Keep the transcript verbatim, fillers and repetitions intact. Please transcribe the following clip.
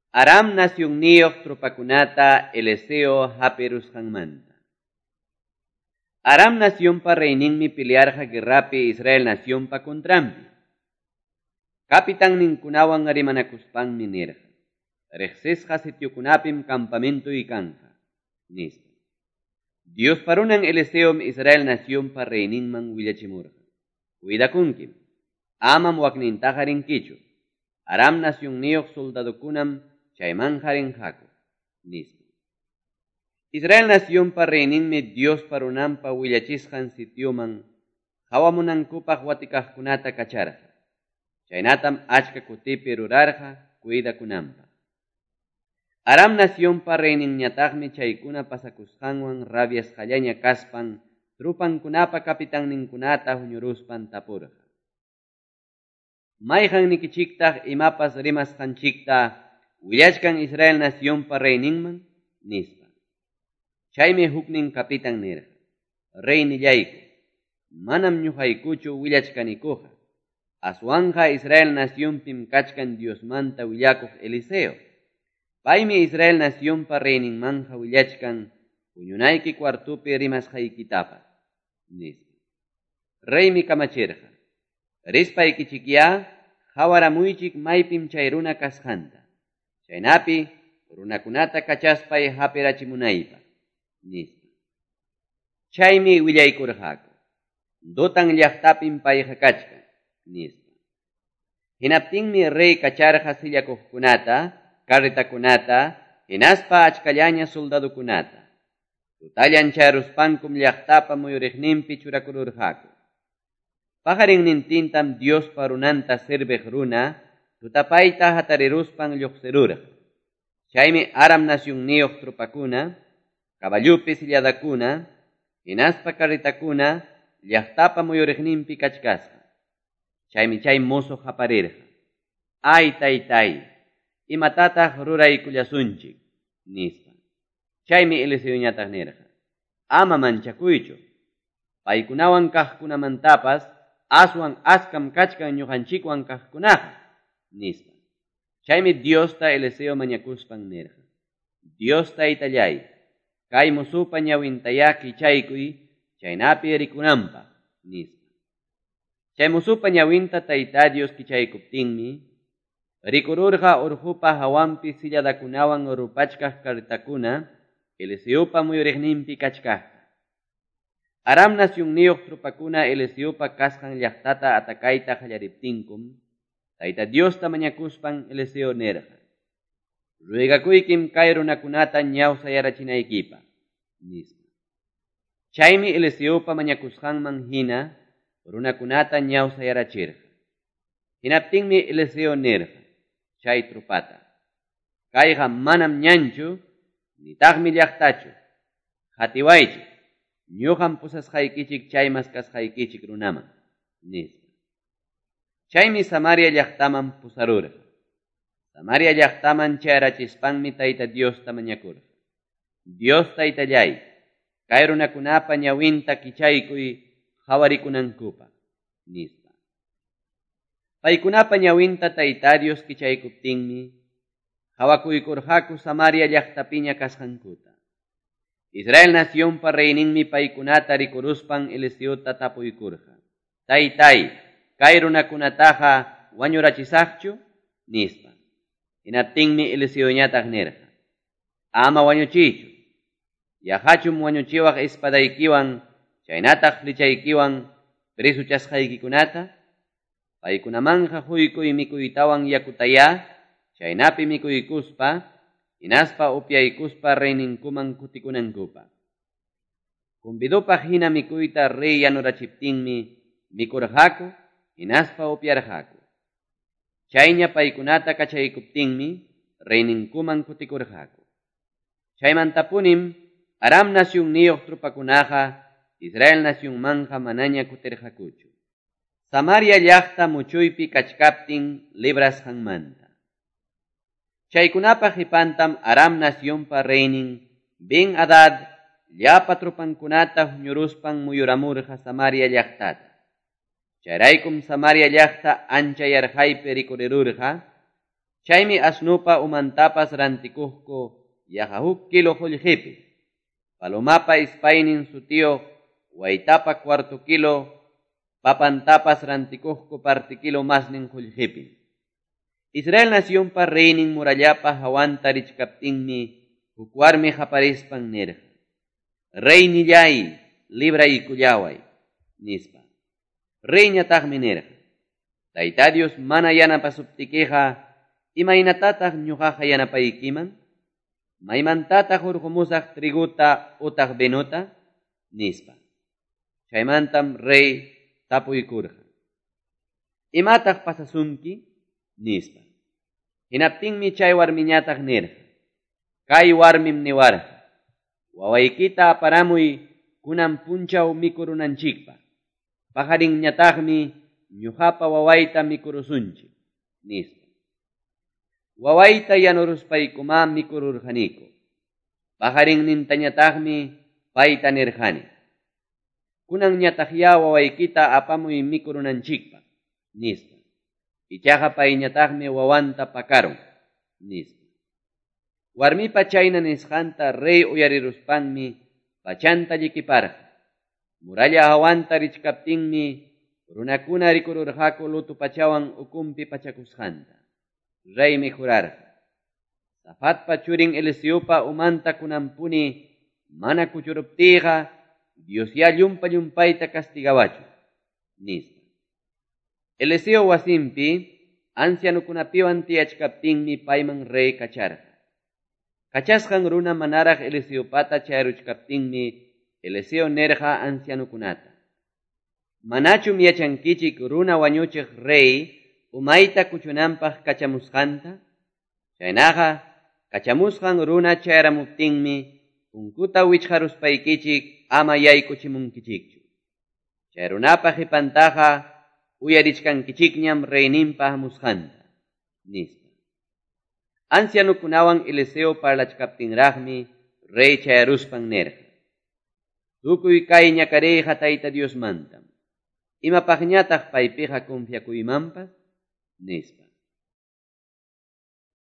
Aram nasyunniyoq trupakunata Eliseo haperusqanmanta. Aram nacionpa reyninmi pelearqa guerrapi Israel nacionpa contrampi. Kapitan ninkunawan arimanakuspanmi nirqa. Reqsisqa sitiokunapim campamento ikanqa, nispa. Dios parunan Eliseom Israel nacionpa reyninman willachimurqa. Cuidakunkim, amam waknintaqa rinkichu. Aram nacionniyoq soldadokunam chaymanqa rinqaku, nispa. Israel nacionpa reyninmi Dios parunanpa willachisqan sitioman hawamunankupaq watikaqkunata kacharqa. Chaynatam achka kutipi rurarqa cuidakunanpaq. Aram nacionpa reyninñataqmi chaykuna pasakusqanwan rabiasqallaña kaspan trupankunapa kapitanninkunata huñuruspan tapurqa. Mayqan nikichiktaq imapas rimasqanchikta willachkan Israel nacionpa reyninman, nispa. Chaymi huknin kapitan nirqa. Reynillayku, manam ñuqaykuchu willachkanikuqa. Aswanqa Israel nacionpim kachkan Diosmanta willakuq Eliseo. Paymi Israel nacionpa reyninmanqa willachkan puñunayki kwartupi rimasqaykitapas, nispa. Reymi kamachirqa. Rispaykichikya hawaramuychik maypim chay runa kasqanta. Chaynapi runakunata kachaspay hapirachimunaypaq, nispa. Chaymi willaykurqaku. Dotan llaqtapim payqa kachkan, nispa. Hinaptinmi rey kacharqa sillakuqkunata, carretakunata, hinaspa achkallaña soldadukunata. Tutallan charuspankum llaqtapa muyuriqninpi churakururqaku. Pajarinnintintam Dios parunanta sirviq runa, tutapayta hatariruspan lluqsirurqa. Chaymi Aram nacionniyoq trupakuna, caballupi silladakuna, hinaspa carretakuna, llaqtapa muyuriqninpi kachkasqa. Chaymi chay mozo haparirqa. Ay taytay, imatataq ruraykullasunchik, nispa. Chaymi Eliseoñataq nirqa. Ama manchakuychu. Paykunawan kaqkunamantapas aswan askam kachkan ñuqanchikwan kaqkunaqa, nispa. Chaymi Diosta Eliseo mañakuspan nirqa. Dios taytallay, kay musupa ñawintaya kichaykuy, chaynapi rikunanpaq, nispa. Chay musupa ñawinta tayta Dios kichaykuptinmi, rikururqa urhupa hawanpi silladakunawan urupachkaq carretakuna, Eliseopa muyuriqninpi kachkaqta. Aram nacionniyoq trupakuna Eliseopa kasqan llaqtata atakayta qallariptinkum, tayta Diosta mañakuspan Eliseo nirqa. Ruegakuykim kay runakunata ñawsayarachinaykipaq, nispa. Chaymi Eliseopa mañakusqanman hina, runakunata ñawsayarachirqa. Hinaptinmi Eliseo nirqa, chay trupata. Kayqa manam ñanchu, nitaqmi llaqtachu. Hatiwaychik, ñuqam pusasqaykichik chay maskasqaykichik runaman, nispa. Chaymi Samaria llaqtaman pusarurqa. Samaria llaqtaman chayrachispanmi tayta Diosta mañakurqa. Dios taytallay, kay runakunapa ñawinta kichaykuy hawarikunankupaq, nispa. Paykunapa ñawinta tayta Dios kichaykuptinmi, hawakuykurqaku Samaria llaqtapiña kasqankuta. Israel nacionpa reyninmi paykunata rikuruspan Eliseota tapuykurqa. Taytay, kay runakunataqa wañurachisaqchu, nispa. Hinaptinmi Eliseoñataq nirqa. Ama wañuchiychu. Yahachum wañuchiwaq espadaykiwan, chaynataq flichaykiwan prisuchasqaykikunata. Paykunamanja huykuy mikuytawan yakutaya, chaynapi mikuykuspa, hinaspa upyaykuspa reyninkuman kutikunankupaq. Kumbidupa hina mikuyta rey yanurachiptinmi, mikurqaku, hinaspa upyarqaku. Chayña paykunata kachaykuptinmi, reyninkuman kutikurqaku. Chaymantapunim, Aram nacionniyoq trupakunaqa, Israel nacionmanja manaña kutirqakuchu. Samaria llaqta muchuypi kachkaptin librasqanmanta. Chaykunapa hipantam Aram nacionpa reynin Ben Hadad llapa trupankunata huñuruspan muyuramurqa Samaria llaqtata. Chayraykum Samaria llaqta ancha yarqaypi rikurirurqa, Chaymi asnupa umantapas rantikuhku yaqa huk kilo qullqipi. Palomapa ispaynin sutiyo waytapa cuarto kilo papantapas rantikuhku parti kilo masnin qullqipi. Israel nacionpa reynin murallapa hawanta richkaptinmi huk warmi qaparispan nirqa. Rey nillay, libraykullaway, nispa. Rey ñataqmi nirqa. Tayta Dios mana yanapasuptikiqa, imaynatataq ñuqaqa yanapaykiman? Maymantataq hurqumusaq triguta utaq benuta? Nispa. Chaymantam rey tapuykurqa. Imataq pasasunki? Nispa. Hinaptinmi chay warmiñataq nirqa. Kay warmim niwarqa. Wawaykita aparamuy kunan punchaw mikurunanchikpa. Pajarinñataqmi ñuqapa wawayta mikurusunchik. Nispa. Wawayta yanuruspaykumá mikururqaniku. Pajarinnintañataqmi payta nirqani. Kunanñataqya wawaykita apamuy mikurunanchikpa. Nispa. Ichaqa payñataqmi wawanta pakarun. Nispa. Warmipa chayna nisqanta rey uyariruspanmi pachanta llikiparqa. Muralla hawanta richkaptinmi runakuna rikururqaku lutu pachawan ukumpi pachakusqanta. Reymi jurarqa. Safatpa churin Eliseopa umanta kunampuni mana kuchuruptiqa Dios ya llumpa llumpayta castigawachu. Nispa. Eliseo wasimpi ancianukunapiwan tiyachkaptinmi payman rey kacharqa. Kachasqan runa manaraq Eliseopata chayaruchkaptinmi Eliseo nerqa ancianukunata. Manachum yachankichik runa wañuchiq rey umayta kuchunanpaq kachamusqanta? Chaynaqa kachamusqan runa chayaramuptinmi punkuta wichqaruspaykichik ama yaykuchimunkichikchu. Chay runapa qipantaqa uyarichkankichikñam reyninpaq musqanta. Nispa. Ancianukunawan Eliseo parlachkaptinraqmi rey chayaruspan nerqa. Tukuy kay ñakariyqa Tayta Diosmantam. Imapaqñataq paypiqa confiakuymanpas? Nispa.